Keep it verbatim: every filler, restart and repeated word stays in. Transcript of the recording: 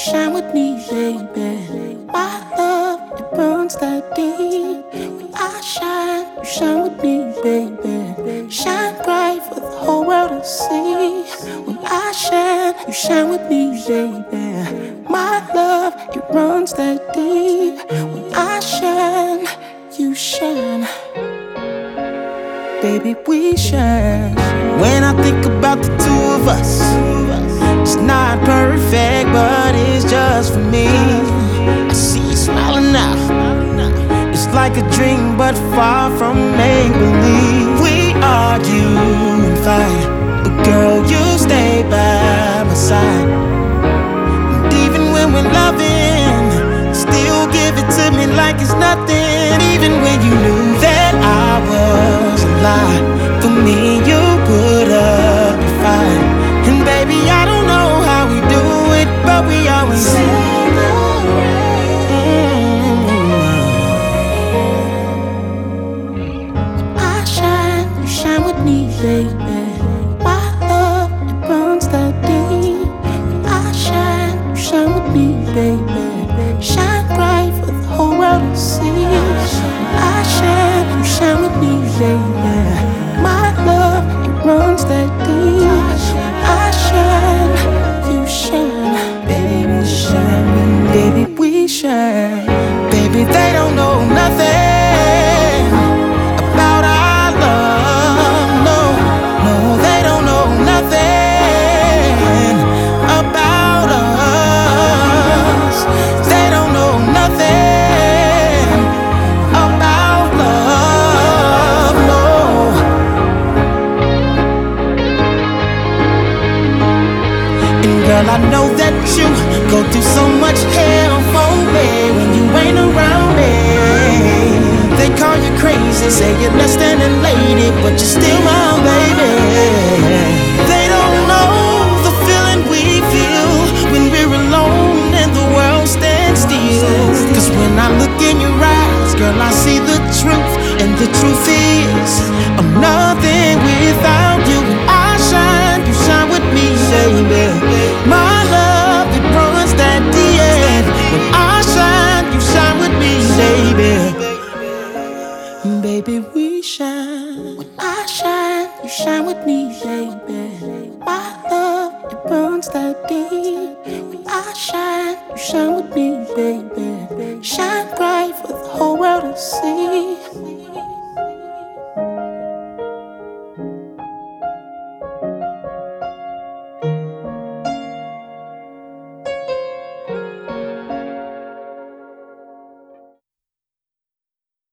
shine with me, baby. My love, it runs that deep. When I shine, you shine with me, baby. Shine bright for the whole world to see. When I shine, you shine with me, baby. My love, it runs that deep. When I shine, you shine. Baby, we shine. When I think about the two of us, it's not perfect, but it's just for me. I see you smiling now. It's like a dream, but far from make-believe. We argue and fight, but girl, you stay by my side. And even when we're loving, still give it to me like it's nothing. Even when you knew that I was a lie, for me you put up a fight. And baby, I don't know how we do it, but we always celebrate. Mm-hmm. I shine, you shine with me, baby. My love, it runs that deep. I shine, you shine with me, baby. Shine bright for the whole world to see. I shine, you shine with me, baby. My love, it runs that deep. I shine, you shine, baby, we shine, baby, we shine. Baby, they don't know nothing about our love, no, no, they don't know nothing about us. They don't know nothing about love, no. And girl, I know that you go through so much hell for me when you ain't around me. They call you crazy, say you're less than a lady, but you're still my baby. They don't know the feeling we feel when we're alone and the world stands still. Cause when I look in your eyes, girl, I see the truth. And the truth is, I'm nothing without you. When I shine, you shine with me, baby. My love, it runs that deep. When I shine, you shine with me, baby. Baby, we shine. When I shine, you shine with me, baby. My love, it runs that deep. When I shine, you shine with me, baby. Shine bright for the whole world to see.